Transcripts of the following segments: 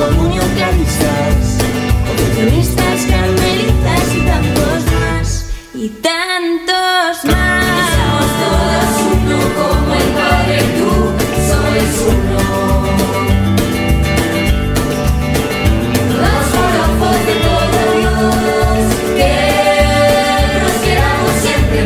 Comunión Clarisas, confesionistas, carmelitas y tantos más, y tantos más. Somos todos uno como el Padre, tú sois uno. Todos forofos de todo Dios, que prosperamos siempre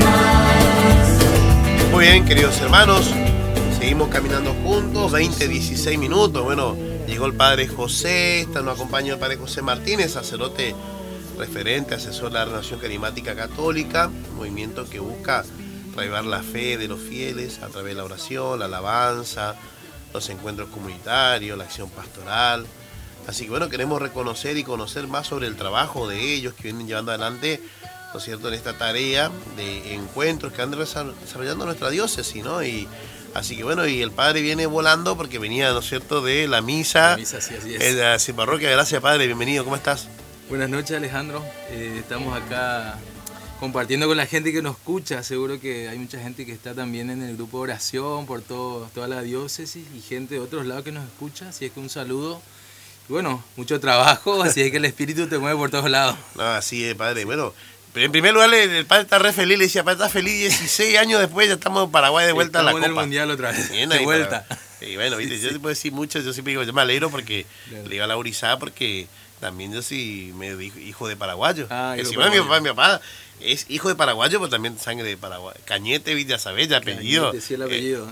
más. Muy bien, queridos hermanos, seguimos caminando juntos, 16 minutos. Bueno, llegó el Padre José, nos acompaña el Padre José Martínez, sacerdote referente, asesor de la Renovación Carismática Católica, un movimiento que busca reavivar la fe de los fieles a través de la oración, la alabanza, los encuentros comunitarios, la acción pastoral. Así que bueno, queremos reconocer y conocer más sobre el trabajo de ellos que vienen llevando adelante, ¿no es cierto?, en esta tarea de encuentros que andan desarrollando nuestra diócesis, ¿no? Y así que bueno, y el Padre viene volando porque venía, ¿no es cierto?, de la misa. La misa, sí, así es. De la parroquia. Gracias, Padre, bienvenido, ¿cómo estás? Buenas noches, Alejandro. Estamos acá compartiendo con la gente que nos escucha. Seguro que hay mucha gente que está también en el grupo de oración por toda la diócesis y gente de otros lados que nos escucha. Así es que un saludo. Y bueno, mucho trabajo, así es que el espíritu te mueve por todos lados. No, así es, Padre. Bueno, en primer lugar, el Padre está re feliz. Le decía, Padre, está feliz 16 años después, ya estamos en Paraguay de vuelta a la Copa. Estamos en el Mundial otra vez, bien, de vuelta. Y bueno, viste, yo te puedo decir mucho, yo siempre digo, yo me alegro porque le digo a la Urizá porque también yo sí me digo hijo de paraguayo. Encima mi papá es hijo de paraguayo, pero también sangre de Paraguay. Cañete, ya sabés, ya apellido. Cañete, sí, el apellido.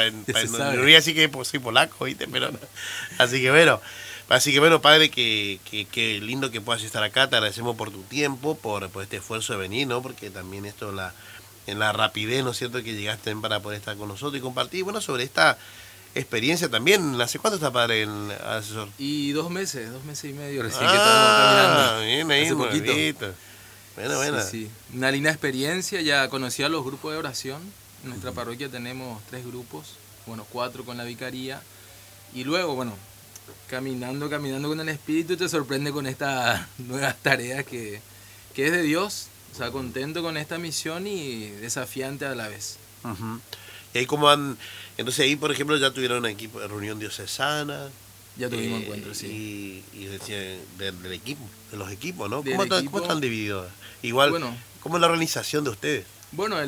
No voy a decir que soy polaco, ¿viste? Pero, así que bueno, Padre, que lindo que puedas estar acá. Te agradecemos por tu tiempo, por este esfuerzo de venir, ¿no? Porque también esto en la rapidez, ¿no es cierto?, que llegaste para poder estar con nosotros y compartir, bueno, sobre esta experiencia también. ¿Hace cuánto está, Padre, el asesor? Y 2 meses y medio recién que estamos caminando. Bien, ahí, hace poquito. Bueno. Sí. Una linda experiencia, ya conocí a los grupos de oración. En nuestra parroquia tenemos 3 grupos, 4 con la vicaría. Y luego, caminando con el Espíritu te sorprende con estas nuevas tareas que es de Dios. O sea, contento con esta misión y desafiante a la vez. Uh-huh. Y ahí como entonces ahí, por ejemplo, ya tuvieron un equipo de reunión diocesana. Ya tuvimos encuentros, sí. Y del equipo, de los equipos, ¿no? ¿Cómo están divididos? Igual, ¿cómo es la organización de ustedes? Bueno,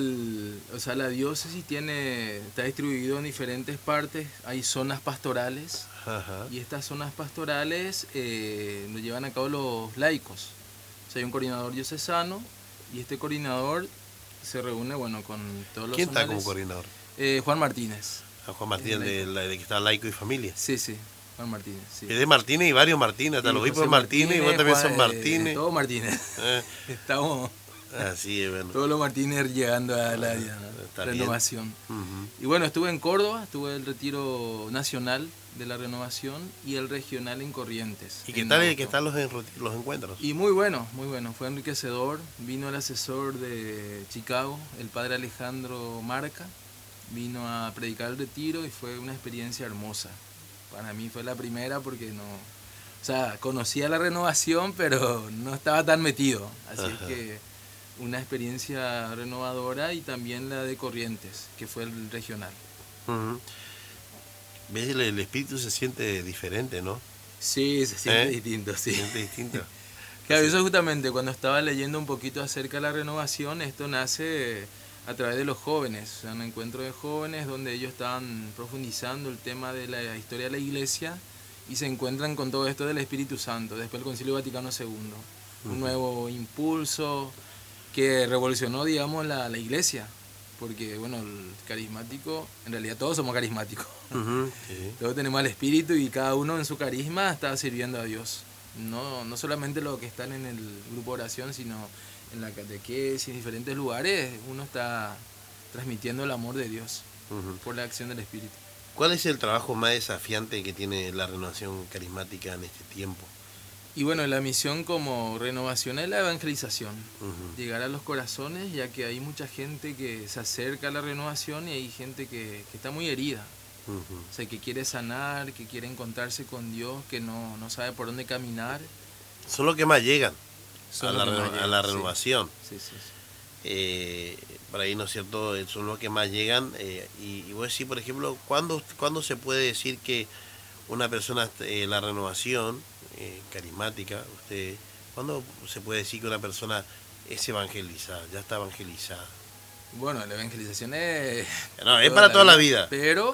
la diócesis está distribuido en diferentes partes. Hay zonas pastorales. Ajá. Y estas zonas pastorales lo llevan a cabo los laicos. O sea, hay un coordinador diocesano y este coordinador se reúne con todos los ¿Quién está zonales. como coordinador? Juan Martínez. Juan Martínez, de que está laico y familia. Sí, Juan Martínez. Sí. Es de Martínez y varios Martínez, hasta los obispos Martínez y vos también sos Martínez. Todos Martínez. Estamos así es, bueno. Todos los Martínez llegando a la renovación. Uh-huh. Y estuve en Córdoba, estuve en el retiro nacional de la renovación y el regional en Corrientes. ¿Y qué tal los encuentros? Y muy bueno, fue enriquecedor. Vino el asesor de Chicago, el padre Alejandro Marca, vino a predicar el retiro y fue una experiencia hermosa. Para mí fue la primera porque conocía la renovación, pero no estaba tan metido. Así es que una experiencia renovadora, y también la de Corrientes, que fue el regional. Uh-huh. ¿Ves? El espíritu se siente diferente, ¿no? Sí, se siente distinto, sí. Se siente distinto. Claro, eso justamente cuando estaba leyendo un poquito acerca de la renovación, esto nace a través de los jóvenes, o sea, un encuentro de jóvenes donde ellos estaban profundizando el tema de la historia de la Iglesia y se encuentran con todo esto del Espíritu Santo, después del Concilio Vaticano II. Uh-huh. Un nuevo impulso que revolucionó, digamos, la Iglesia, porque, el carismático, en realidad todos somos carismáticos. Uh-huh. Sí. Todos tenemos el Espíritu y cada uno en su carisma está sirviendo a Dios. No solamente los que están en el grupo de oración, sino en la catequesis, en diferentes lugares, uno está transmitiendo el amor de Dios por la acción del Espíritu. ¿Cuál es el trabajo más desafiante que tiene la renovación carismática en este tiempo? Y la misión como renovación es la evangelización, llegar a los corazones, ya que hay mucha gente que se acerca a la renovación y hay gente que está muy herida. O sea, que quiere sanar, que quiere encontrarse con Dios, que no sabe por dónde caminar. Son los que más llegan a la renovación. Sí. Por ahí, ¿no es cierto? Son los que más llegan. Y vos decís, por ejemplo, ¿cuándo se puede decir que una persona, la renovación carismática, usted, ¿cuándo se puede decir que una persona es evangelizada, ya está evangelizada? Bueno, la evangelización es... No, es para toda la vida. Pero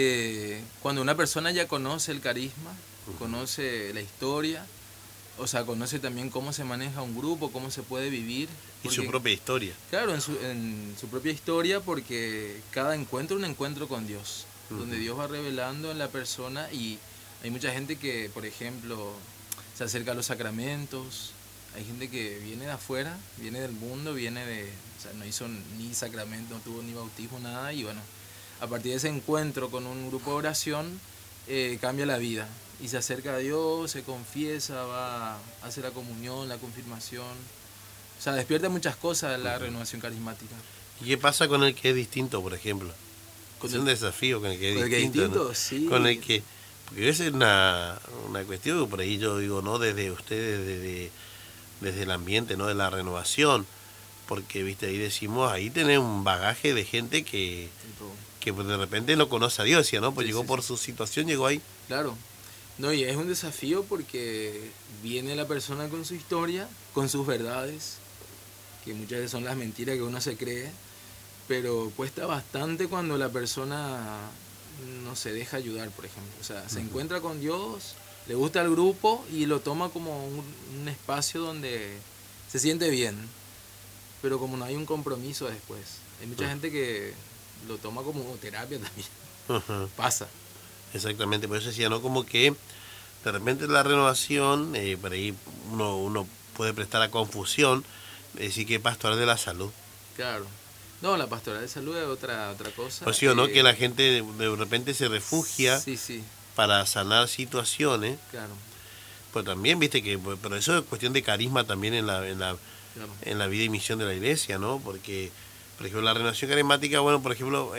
cuando una persona ya conoce el carisma, conoce la historia, o sea, conoce también cómo se maneja un grupo, cómo se puede vivir. Y su propia historia. Claro, en su propia historia, porque cada encuentro es un encuentro con Dios, donde Dios va revelando en la persona, y hay mucha gente que, por ejemplo, se acerca a los sacramentos. Hay gente que viene de afuera, viene del mundo, o sea, no hizo ni sacramento, no tuvo ni bautismo, nada, y bueno, a partir de ese encuentro con un grupo de oración, cambia la vida, y se acerca a Dios, se confiesa, va a hacer la comunión, la confirmación, o sea, despierta muchas cosas en la renovación carismática. ¿Y qué pasa con el que es distinto, por ejemplo? Es un desafío con el que es distinto, ¿no? Sí. Con el que, porque esa es una cuestión que por ahí yo digo, ¿no? Desde ustedes, desde el ambiente, ¿no? De la renovación, porque viste, ahí decimos, ahí tenés un bagaje de gente que de repente no conoce a Dios, ¿no? Pues sí, llegó por su situación, llegó ahí. Claro, no, y es un desafío porque viene la persona con su historia, con sus verdades, que muchas veces son las mentiras que uno se cree, pero cuesta bastante cuando la persona no se deja ayudar, por ejemplo, o sea, se encuentra con Dios, le gusta el grupo y lo toma como un espacio donde se siente bien, pero como no hay un compromiso después. Hay mucha gente que lo toma como terapia también. Pasa. Exactamente, por eso decía, ¿no? Como que de repente la renovación, por ahí uno puede prestar a confusión, decir que es pastoral de la salud. Claro. No, la pastoral de salud es otra cosa. Pues sí o no, que la gente de repente se refugia. Sí, sí. Para sanar situaciones. Claro. Pues también, viste, que pero eso es cuestión de carisma también en la vida y misión de la iglesia, ¿no? Porque, por ejemplo, la renovación carismática, bueno, por ejemplo,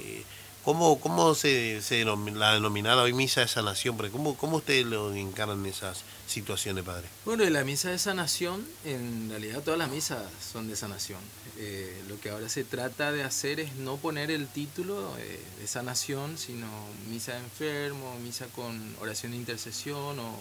¿cómo se la denominada hoy misa de sanación? Porque ¿cómo ustedes lo encaran esas situaciones, padre? Bueno, la misa de sanación, en realidad todas las misas son de sanación. Lo que ahora se trata de hacer es no poner el título de sanación, sino misa de enfermo, misa con oración de intercesión o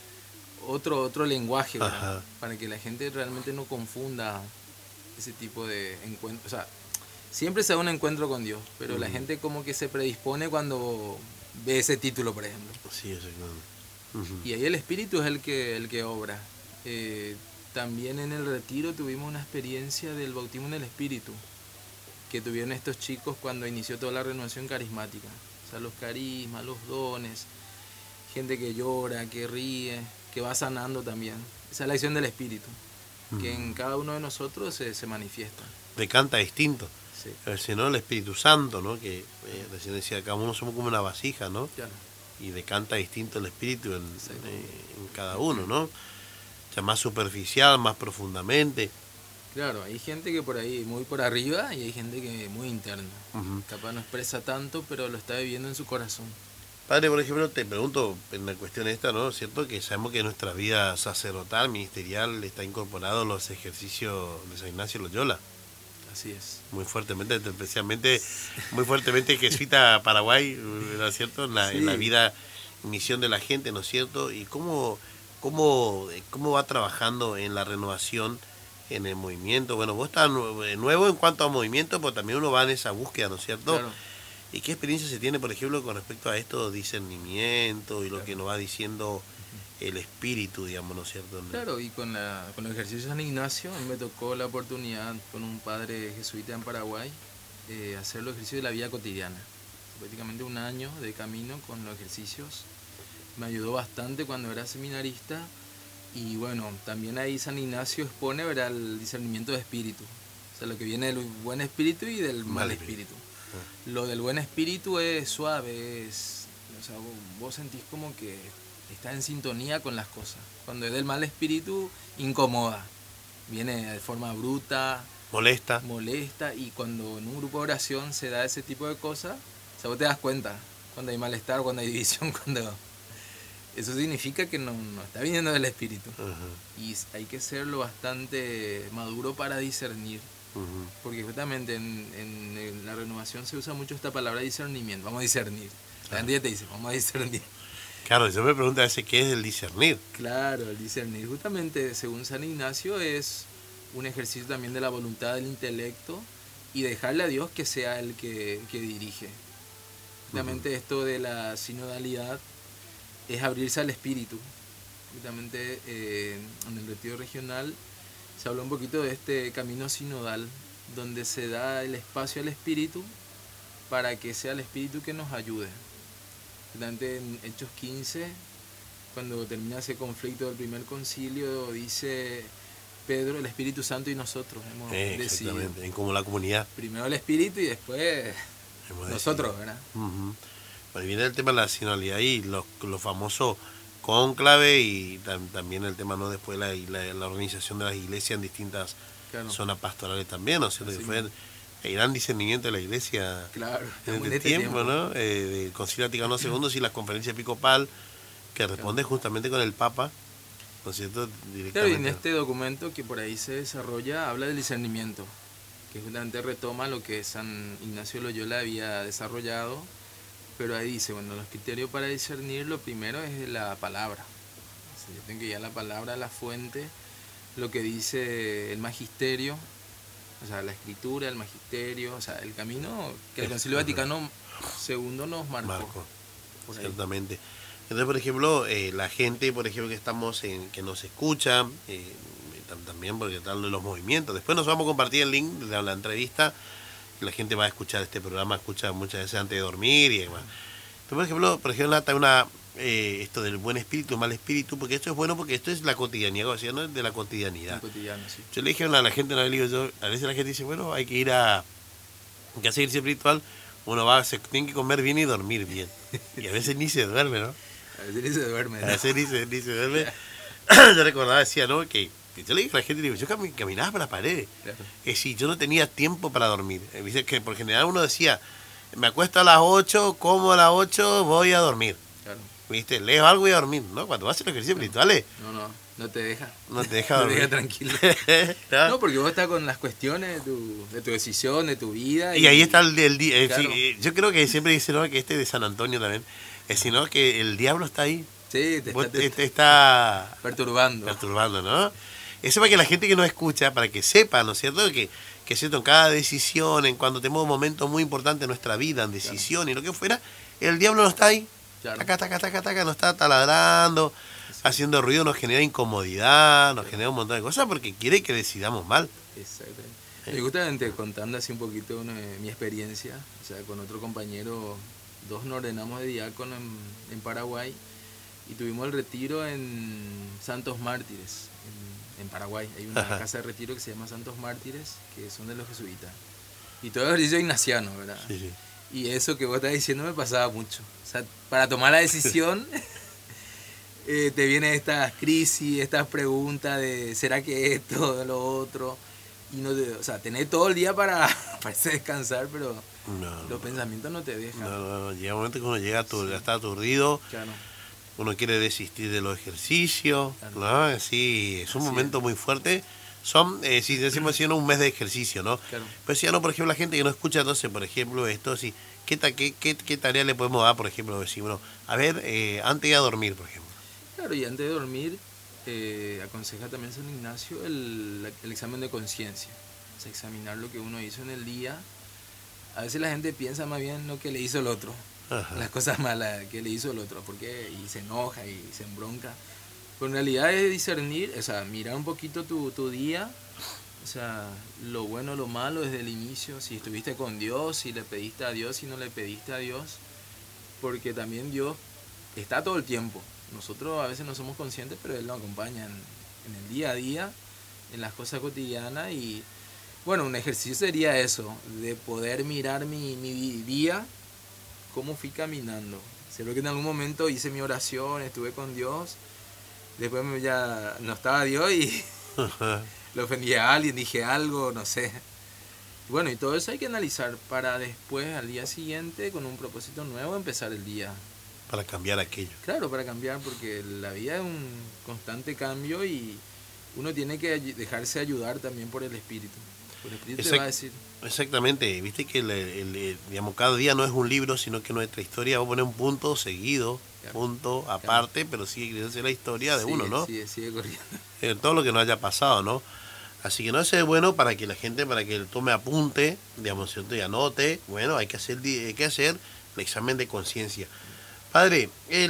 otro lenguaje, para que la gente realmente no confunda ese tipo de encuentros. O sea, siempre se da un encuentro con Dios, pero la gente como que se predispone cuando ve ese título, por ejemplo. Sí, exactamente. Y ahí el Espíritu es el que obra. También en el retiro tuvimos una experiencia del bautismo en el Espíritu que tuvieron estos chicos cuando inició toda la renovación carismática. O sea, los carismas, los dones, gente que llora, que ríe, que va sanando también. Esa es la acción del Espíritu, que en cada uno de nosotros se manifiesta. Decanta distinto. Sí. ¿No? El Espíritu Santo, ¿no? Que recién decía, cada uno somos como una vasija, ¿no? Claro. Y decanta distinto el Espíritu en cada uno, ¿no? O sea, más superficial, más profundamente. Claro, hay gente que por ahí muy por arriba y hay gente que muy interna. Capaz no expresa tanto, pero lo está viviendo en su corazón. Padre, por ejemplo, te pregunto en la cuestión esta, ¿no? ¿Cierto? Que sabemos que en nuestra vida sacerdotal, ministerial, está incorporado los ejercicios de San Ignacio Loyola. Así es. Muy fuertemente, especialmente, muy fuertemente jesuita Paraguay, ¿no es cierto? En la vida y misión de la gente, ¿no es cierto? Y cómo va trabajando en la renovación, en el movimiento. Bueno, vos estás nuevo en cuanto a movimiento, pero también uno va en esa búsqueda, ¿no es cierto? Claro. ¿Y qué experiencia se tiene, por ejemplo, con respecto a esto, discernimiento y lo que nos va diciendo el espíritu, digamos, ¿no es cierto? Claro, y con el ejercicio de San Ignacio, a mí me tocó la oportunidad con un padre jesuita en Paraguay hacer los ejercicios de la vida cotidiana. Prácticamente un año de camino con los ejercicios. Me ayudó bastante cuando era seminarista. Y bueno, también ahí San Ignacio expone, ¿verdad?, el discernimiento de espíritu. O sea, lo que viene del buen espíritu y del mal espíritu. Lo del buen espíritu es suave, o sea, vos sentís como que estás en sintonía con las cosas. Cuando es del mal espíritu, incomoda. Viene de forma bruta, molesta, y cuando en un grupo de oración se da ese tipo de cosas, o sea, vos te das cuenta cuando hay malestar, cuando hay división, eso significa que no está viniendo del espíritu. Y hay que serlo bastante maduro para discernir. Porque justamente en la renovación se usa mucho esta palabra discernimiento. Vamos a discernir. La gente te dice, vamos a discernir. Claro, yo me pregunto a veces qué es el discernir. Claro, el discernir justamente, según San Ignacio, es un ejercicio también de la voluntad del intelecto y dejarle a Dios que sea el que dirige. Justamente esto de la sinodalidad es abrirse al espíritu. Justamente en el retiro regional se habló un poquito de este camino sinodal, donde se da el espacio al espíritu para que sea el espíritu que nos ayude. Justamente en Hechos 15, cuando termina ese conflicto del primer concilio, dice Pedro, el Espíritu Santo y nosotros hemos decidido. Exactamente, en como la comunidad. Primero el espíritu y después nosotros, ¿verdad? Uh-huh. Bueno, viene el tema de la sinodalidad y los famosos cónclave y también el tema, ¿no? Después la organización de las iglesias en distintas zonas pastorales también, ¿no? O sea, que fue el gran discernimiento de la iglesia en este tiempo, ¿no? Del Concilio Vaticano II y la conferencia episcopal que responde justamente con el Papa, ¿no es cierto? Directamente. Claro, y en este documento que por ahí se desarrolla habla del discernimiento, que justamente retoma lo que San Ignacio Loyola había desarrollado, pero ahí dice, bueno, los criterios para discernir, lo primero es la palabra. O sea, yo tengo que ir a la palabra, a la fuente, lo que dice el magisterio, o sea, la escritura, el magisterio, o sea, el camino que el Concilio Vaticano II nos marcó. Ciertamente. Entonces, por ejemplo, la gente, por ejemplo, que nos escucha, también porque tal de los movimientos. Después nos vamos a compartir el link de la entrevista. La gente va a escuchar este programa, escucha muchas veces antes de dormir y demás. Pero, por ejemplo, está esto del buen espíritu, mal espíritu, porque esto es bueno, porque esto es la cotidianidad, o sea, no es de la cotidianidad. Sí. Yo le dije a la gente, a veces la gente dice, bueno, hay que ir a hacer ejercicio espiritual, uno se tiene que comer bien y dormir bien. Y a veces ni se duerme, ¿no? A veces ni se duerme. A veces ni se duerme. Yo recordaba, decía, ¿no? Que yo le dije a la gente, yo caminaba para las paredes. Claro. Que si yo no tenía tiempo para dormir. Dice que por general uno decía, me acuesto a las 8, como a las 8, voy a dormir. Claro. ¿Viste? Leo algo y a dormir. ¿No? Cuando vas a hacer ejercicios espirituales. No te deja. No te deja dormir. No te deja tranquilo. No, porque vos estás con las cuestiones de tu decisión, de tu vida. Y ahí está el día. Claro. Yo creo que siempre dice, ¿no? Que de San Antonio también. Sino que el diablo está ahí. Sí, te está perturbando, ¿no? Eso para que la gente que nos escucha, para que sepa, ¿no es cierto? Que cierto, en cada decisión, en cuando tenemos momentos muy importantes en nuestra vida, en decisión y lo que fuera, el diablo no está ahí. Claro. Taca, nos está taladrando, haciendo ruido, nos genera incomodidad, nos genera un montón de cosas porque quiere que decidamos mal. Exactamente. Y justamente contando así un poquito mi experiencia, o sea, con otro compañero, nos ordenamos de diácono en Paraguay y tuvimos el retiro en Santos Mártires, en Paraguay. Hay una casa de retiro que se llama Santos Mártires, que son de los jesuitas. Y todo el ejercicio ignaciano, ¿verdad? Sí. Y eso que vos estás diciendo me pasaba mucho. O sea, para tomar la decisión te vienen estas crisis, estas preguntas de ¿será que esto, lo otro? Y o sea, tenés todo el día para descansar, pero los pensamientos no te dejan. No. Llega un momento que uno llega está aturdido. Claro. Uno quiere desistir de los ejercicios, claro. ¿No? Sí, es un momento muy fuerte. Si decimos así, un mes de ejercicio, ¿no? Claro. Pero si ya no, por ejemplo, la gente que no escucha, entonces, por ejemplo, esto, sí, ¿qué tarea le podemos dar, por ejemplo? Decir, bueno, a ver, antes de ir a dormir, por ejemplo. Claro, y antes de dormir, aconseja también San Ignacio el examen de conciencia. O sea, examinar lo que uno hizo en el día. A veces la gente piensa más bien lo que le hizo el otro. Ajá. Las cosas malas que le hizo el otro, y se enoja y se embronca. Pero en realidad es discernir, o sea, mirar un poquito tu día, o sea, lo bueno, lo malo desde el inicio, si estuviste con Dios, si le pediste a Dios, si no le pediste a Dios, porque también Dios está todo el tiempo. Nosotros a veces no somos conscientes, pero Él nos acompaña en el día a día, en las cosas cotidianas y, bueno, un ejercicio sería eso, de poder mirar mi día, cómo fui caminando. Seguro que en algún momento hice mi oración, estuve con Dios, después ya no estaba Dios y le ofendí a alguien, dije algo, no sé. Bueno, y todo eso hay que analizar para después, al día siguiente, con un propósito nuevo, empezar el día. Para cambiar aquello. Claro, para cambiar, porque la vida es un constante cambio y uno tiene que dejarse ayudar también por el Espíritu. El Espíritu te va a decir. Exactamente, viste que digamos, cada día no es un libro, sino que nuestra historia va a poner un punto seguido punto, aparte, pero sigue creyéndose la historia de uno, ¿no? Sigue corriendo. Todo lo que nos haya pasado, ¿no? Así que no es bueno para que la gente, para que tome apunte, digamos, ¿cierto? Y anote, bueno, hay que hacer el examen de conciencia. Padre,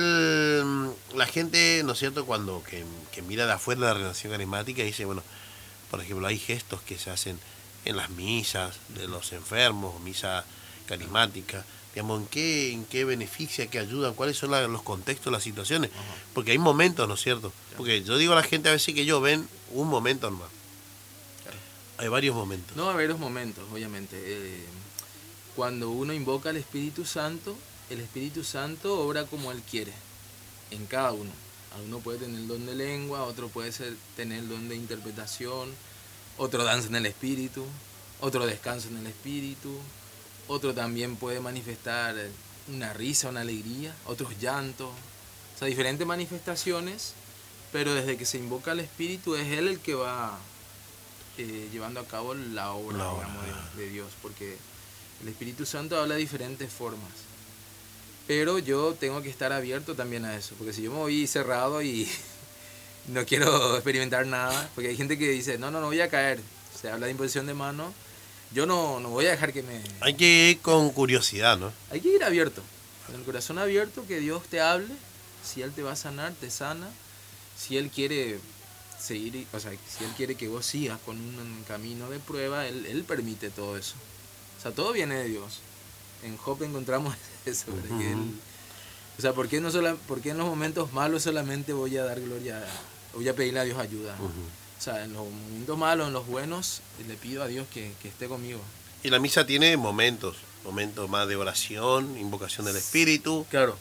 la gente, ¿no es cierto?, cuando que mira de afuera la renovación carismática dice, bueno, por ejemplo, hay gestos que se hacen en las misas de los enfermos, misa carismática, digamos, ¿en qué beneficia, qué ayudan, cuáles son los contextos, las situaciones? Porque hay momentos, ¿no es cierto? Porque yo digo a la gente a veces que ellos ven un momento nomás. Hay varios momentos. No, hay varios momentos, obviamente. Cuando uno invoca al Espíritu Santo, el Espíritu Santo obra como Él quiere, en cada uno. Uno puede tener el don de lengua, otro puede tener el don de interpretación, otro danza en el Espíritu, otro descansa en el Espíritu, otro también puede manifestar una risa, una alegría, otros llantos, o sea, diferentes manifestaciones, pero desde que se invoca al Espíritu es Él el que va llevando a cabo la obra, digamos, de Dios, porque el Espíritu Santo habla de diferentes formas. Pero yo tengo que estar abierto también a eso, porque si yo me voy cerrado y no quiero experimentar nada, porque hay gente que dice, no voy a caer, se habla de imposición de mano, yo no voy a dejar que me... Hay que ir con curiosidad, ¿no? Hay que ir abierto, con el corazón abierto, que Dios te hable, si Él te va a sanar, te sana, si Él quiere seguir, o sea, si Él quiere que vos sigas con un camino de prueba, Él permite todo eso. O sea, todo viene de Dios. En Job encontramos eso, ¿verdad? Que o sea, ¿por qué en los momentos malos solamente voy a dar gloria, voy a pedirle a Dios ayuda? O sea, en los momentos malos, en los buenos, le pido a Dios que esté conmigo. Y la misa tiene momentos más de oración, invocación del Espíritu. Claro,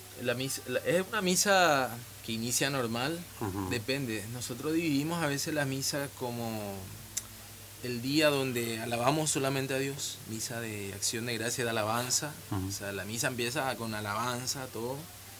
es una misa que inicia normal, depende. Nosotros dividimos a veces la misa como el día donde alabamos solamente a Dios, misa de acción de gracia, de alabanza. O sea, la misa empieza con alabanza, todo.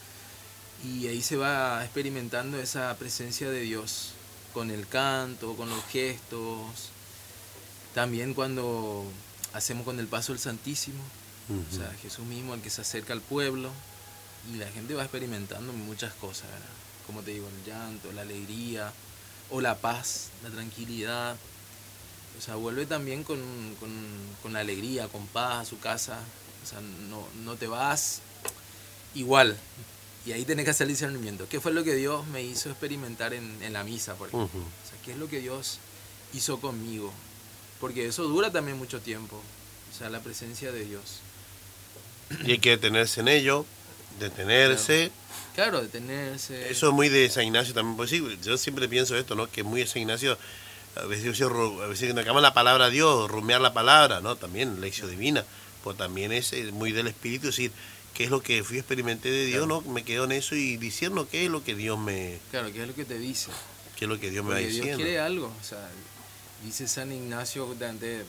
Y ahí se va experimentando esa presencia de Dios, con el canto, con los gestos. También cuando hacemos con el paso del Santísimo, o sea, Jesús mismo, el que se acerca al pueblo, y la gente va experimentando muchas cosas, ¿verdad? Como te digo, el llanto, la alegría, o la paz, la tranquilidad. O sea, vuelve también con la alegría, con paz a su casa. O sea, no te vas igual. Y ahí tenés que hacer el discernimiento. ¿Qué fue lo que Dios me hizo experimentar en la misa, por ejemplo? O sea, ¿qué es lo que Dios hizo conmigo? Porque eso dura también mucho tiempo. O sea, la presencia de Dios. Y hay que detenerse en ello, detenerse. Claro, detenerse. Eso es muy de San Ignacio también. Pues sí, yo siempre pienso esto, ¿no? Que es muy de San Ignacio. A veces cuando acabamos la palabra de Dios, rumiar la palabra, ¿no? También lección divina. Pues también es muy del Espíritu, es decir, qué es lo que experimenté de Dios, claro. ¿no? Me quedo en eso y diciendo qué es lo que Dios me... Claro, qué es lo que te dice. Qué es lo que Dios me va Porque diciendo. Dios quiere algo. O sea, dice San Ignacio, justamente,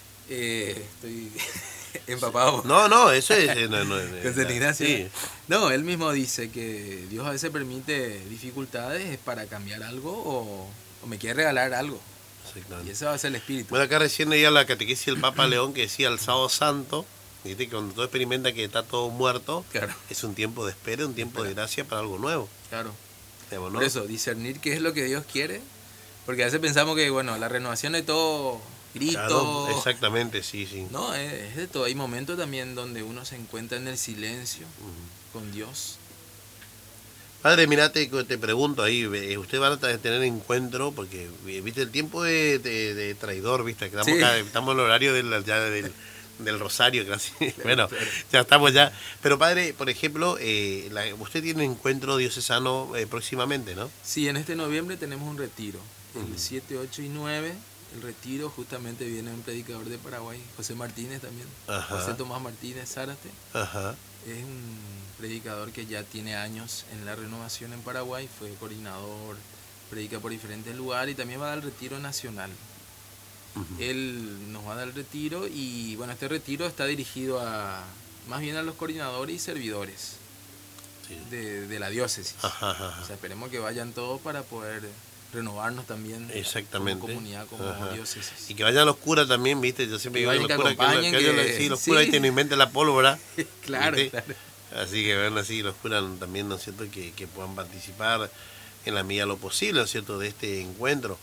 estoy empapado. No, eso es... Con San Ignacio. Sí. No, él mismo dice que Dios a veces permite dificultades para cambiar algo o me quiere regalar algo. Y ese va a ser el Espíritu. Bueno, acá recién leía la catequesis del Papa León que decía el sábado santo, ¿viste? Que cuando tú experimentas que está todo muerto, claro. Es un tiempo de espera, un tiempo de gracia para algo nuevo. Claro. ¿no? Por eso, discernir qué es lo que Dios quiere, porque a veces pensamos que, bueno, la renovación es todo grito. Claro, exactamente, sí. No, es de todo. Hay momentos también donde uno se encuentra en el silencio con Dios. Padre, mirate, te pregunto ahí, usted va a tener encuentro, porque viste el tiempo de traidor, viste, que estamos en el horario del rosario, casi. Bueno, ya estamos ya. Pero padre, por ejemplo, usted tiene un encuentro diocesano próximamente, ¿no? Sí, en este noviembre tenemos un retiro, el 7, 8 y 9. El retiro justamente viene un predicador de Paraguay, José Martínez también. Ajá. José Tomás Martínez Zárate. Ajá. Es un predicador que ya tiene años en la renovación en Paraguay, fue coordinador, predica por diferentes lugares y también va a dar el retiro nacional. Él nos va a dar el retiro y bueno, este retiro está dirigido más bien a los coordinadores y servidores de la diócesis. Ajá. O sea, esperemos que vayan todos para poder renovarnos también. Exactamente. Como comunidad, como diócesis. Y que vayan los curas también, ¿viste? Yo siempre digo que los curas que los curas ahí te no inventen la pólvora. Claro. Así que bueno, así los curas también, ¿no es cierto?, que puedan participar en la medida de lo posible, ¿no es cierto?, de este encuentro.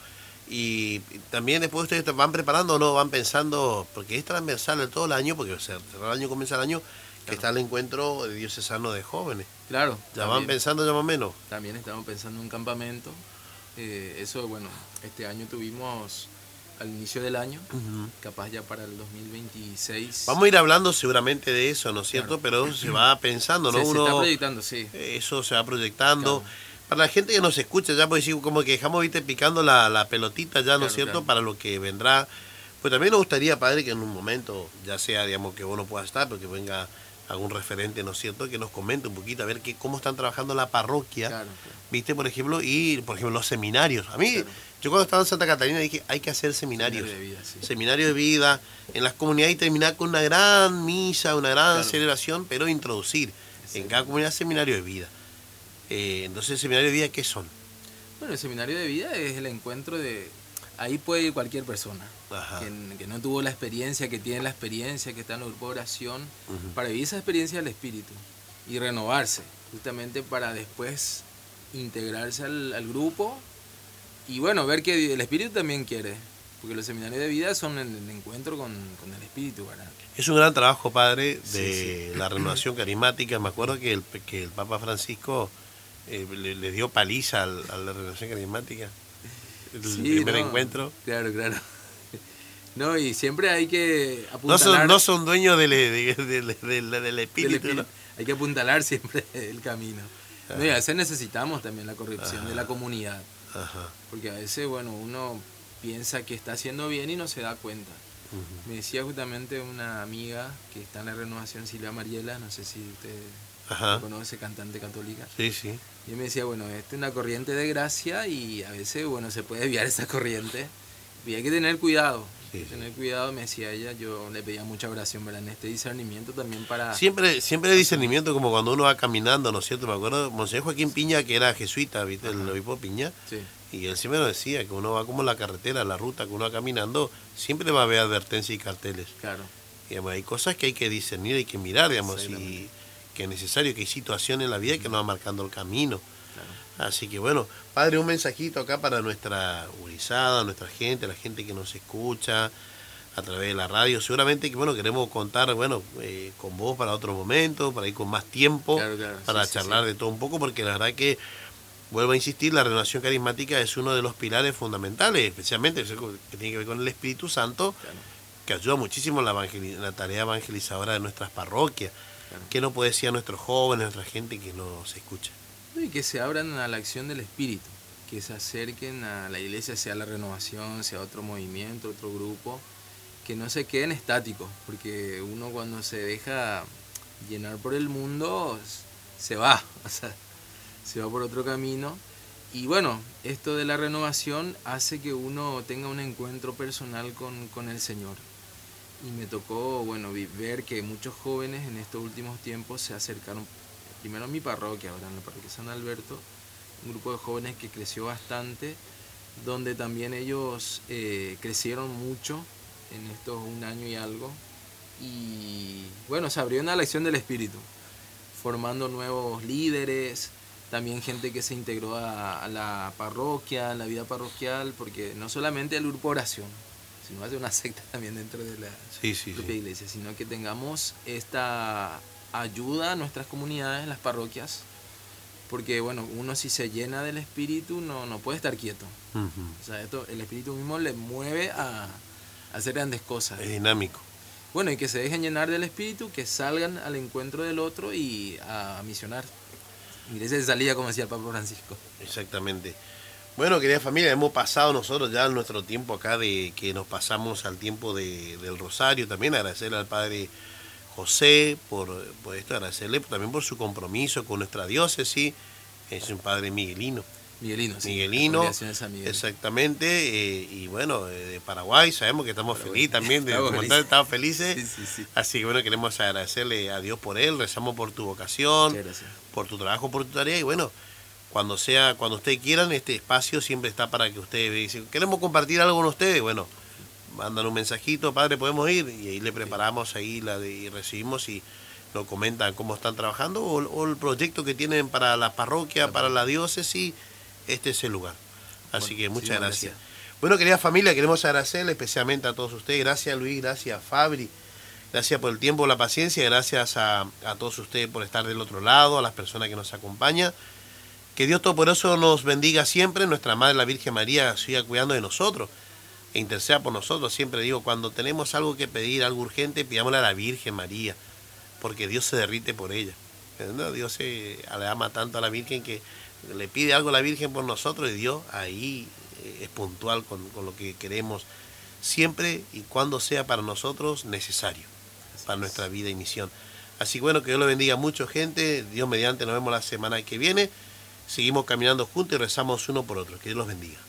Y también después ustedes van preparando o no, van pensando, porque es transversal de todo el año, porque cerrar el año comienza el año, que Claro. está el encuentro de diocesano de jóvenes. Claro. Ya van pensando ya más o menos. También estamos pensando en un campamento. Eso, bueno, este año tuvimos al inicio del año, capaz ya para el 2026. Vamos a ir hablando seguramente de eso, ¿no es cierto? Claro. Pero se va pensando, ¿no? Se está Uno, proyectando, sí. eso se va proyectando. Claro. Para la gente que nos escucha, ya pues decir, como que dejamos, viste, picando la pelotita ya, ¿no es Claro, cierto? claro. Para lo que vendrá. Pues también nos gustaría, padre, que en un momento, ya sea, digamos, que vos no puedas estar, pero que venga algún referente, ¿no es cierto?, que nos comente un poquito, a ver cómo están trabajando la parroquia, Claro, claro. viste, por ejemplo, y, por ejemplo, los seminarios. A mí, Claro. yo cuando estaba en Santa Catarina dije, hay que hacer seminarios. Seminario de vida, sí. Seminario de vida en las comunidades y terminar con una gran misa, una gran Claro. celebración, pero introducir en cada comunidad seminario de vida. Entonces, seminario de vida, ¿qué son? Bueno, el seminario de vida es el encuentro de... Ahí puede ir cualquier persona Ajá. que no tuvo la experiencia, que tiene la experiencia, que está en el grupo de oración, Ujú. para vivir esa experiencia del Espíritu y renovarse, justamente para después integrarse al grupo y bueno, ver que el Espíritu también quiere, porque los seminarios de vida son el encuentro con el Espíritu, ¿verdad? Es un gran trabajo, padre, de Sí. la renovación carismática. Me acuerdo que el Papa Francisco le dio paliza a la renovación carismática. El Sí, primer no, encuentro. Claro, claro. No, y siempre hay que No apuntalar... no son dueños del espíritu, del ¿no? Hay que apuntalar siempre el camino. No, y a Ajá. veces necesitamos también la corrección de la comunidad, Ajá. porque a veces, bueno, uno piensa que está haciendo bien y no se da cuenta. Ujú. Me decía justamente una amiga que está en la renovación, Silvia Mariela, no sé si usted Ajá. conoce, cantante católica, Sí, sí. y me decía, bueno, esta es una corriente de gracia y a veces, bueno, se puede desviar esa corriente y hay que tener cuidado. Sí, Hay que sí. tener cuidado, me decía ella, yo le pedía mucha oración, ¿verdad? En este discernimiento también para... Siempre hay discernimiento como cuando uno va caminando, ¿no es cierto? Me acuerdo, Monseñor Joaquín Piña, que era jesuita, ¿viste? El Ajá. obispo Piña. Sí, Y él siempre nos decía que uno va como en la carretera, la ruta que uno va caminando, siempre va a haber advertencias y carteles. claro. Digamos, hay cosas que hay que discernir, hay que mirar, digamos, y Exactamente. que es necesario, que hay situaciones en la vida que nos van marcando el camino. Claro. Así que bueno, padre, un mensajito acá para nuestra gurizada, nuestra gente, la gente que nos escucha a través de la radio. Seguramente que bueno, queremos contar, bueno, con vos para otro momento, para ir con más tiempo, Claro, claro. para Sí, sí, charlar sí. de todo un poco, porque la verdad que, vuelvo a insistir, la renovación carismática es uno de los pilares fundamentales, especialmente eso que tiene que ver con el Espíritu Santo, Claro, que ayuda muchísimo en la tarea evangelizadora de nuestras parroquias. claro. ¿Qué nos puede decir a nuestros jóvenes, a nuestra gente que nos escucha? Y que se abran a la acción del Espíritu, que se acerquen a la iglesia, sea la renovación, sea otro movimiento, otro grupo, que no se queden estáticos, porque uno cuando se deja llenar por el mundo se va, o sea, se va por otro camino. Y bueno, esto de la renovación hace que uno tenga un encuentro personal con el Señor. Y me tocó, bueno, ver que muchos jóvenes en estos últimos tiempos se acercaron, primero a mi parroquia, ahora en la parroquia San Alberto, un grupo de jóvenes que creció bastante, donde también ellos crecieron mucho en estos un año y algo. Y bueno, se abrió una lección del Espíritu, formando nuevos líderes, también gente que se integró a la parroquia, a la vida parroquial, porque no solamente el grupo de oración, sino hace una secta también dentro de la Sí, sí, propia sí. iglesia, sino que tengamos esta ayuda a nuestras comunidades, las parroquias, porque bueno, uno si se llena del Espíritu no puede estar quieto. Ujú. O sea, el Espíritu mismo le mueve a hacer grandes cosas. Es dinámico. Bueno, y que se dejen llenar del Espíritu, que salgan al encuentro del otro y a misionar. Iglesia de salida, como decía el Papa Francisco. Exactamente. Bueno, querida familia, hemos pasado nosotros ya nuestro tiempo acá de que nos pasamos al tiempo del Rosario. También agradecerle al Padre José por esto, agradecerle también por su compromiso con nuestra diócesis. Es un Padre miguelino. Miguelino, sí. Miguelino, Congregación de San Miguel. exactamente. Y bueno, de Paraguay, sabemos que estamos Paraguay. felices también, de Estamos comentar, felices. estamos felices. Sí, sí, sí. Así que bueno, queremos agradecerle a Dios por él, rezamos por tu vocación, Muchas gracias. por tu trabajo, por tu tarea. Y bueno, cuando ustedes quieran, este espacio siempre está para que ustedes dicen, queremos compartir algo con ustedes. Bueno, mandan un mensajito, padre, podemos ir, y ahí le preparamos ahí y recibimos y nos comentan cómo están trabajando o el proyecto que tienen para la parroquia, para la diócesis. Este es el lugar. Así que muchas gracias. Bueno, querida familia, queremos agradecerle especialmente a todos ustedes. Gracias, Luis, gracias, Fabri. Gracias por el tiempo, la paciencia. Gracias a todos ustedes por estar del otro lado, a las personas que nos acompañan. Que Dios Todopoderoso nos bendiga siempre. Nuestra Madre, la Virgen María, siga cuidando de nosotros e interceda por nosotros. Siempre digo, cuando tenemos algo que pedir, algo urgente, pidámosle a la Virgen María, porque Dios se derrite por ella. ¿No? Dios le ama tanto a la Virgen que le pide algo a la Virgen por nosotros y Dios ahí es puntual con lo que queremos siempre y cuando sea para nosotros necesario, para nuestra vida y misión. Así que bueno, que Dios lo bendiga mucho, gente. Dios mediante, nos vemos la semana que viene. Seguimos caminando juntos y rezamos uno por otro. Que Dios los bendiga.